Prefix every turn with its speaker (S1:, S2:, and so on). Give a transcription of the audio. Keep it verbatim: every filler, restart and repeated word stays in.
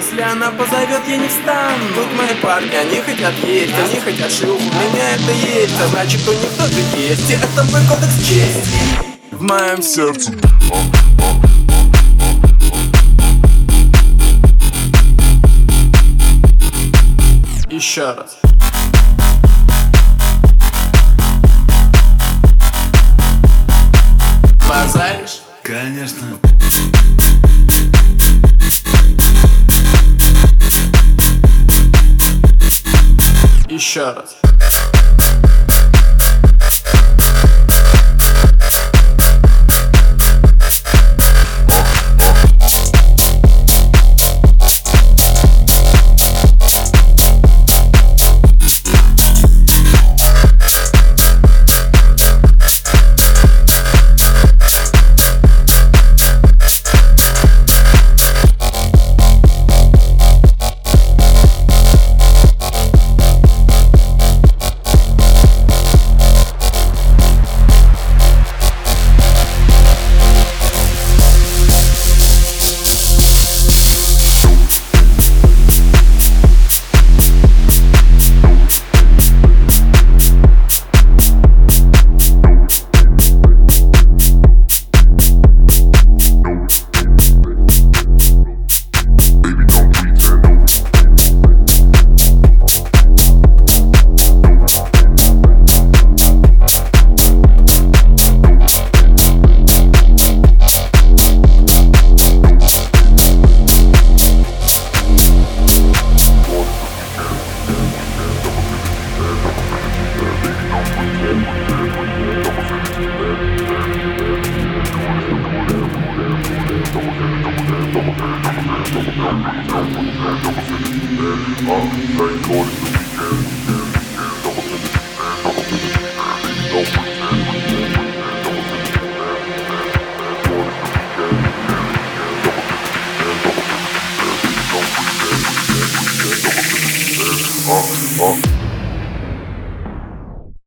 S1: Если она позовет, я не встану. Тут мои парни, они хотят есть, они хотят шлюху. У меня это есть, а значит у них тоже есть. И это мой кодекс чести в моем сердце. Еще раз. Базаришь?
S2: Конечно.
S1: Еще раз.
S2: Oh.